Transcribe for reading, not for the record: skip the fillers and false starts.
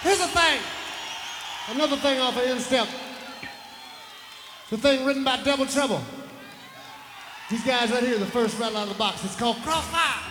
Here's a thing. Another thing off of Instep. It's a thing written by Double Trouble. These guys right here, the first rattle out of the box. It's called Crossfire.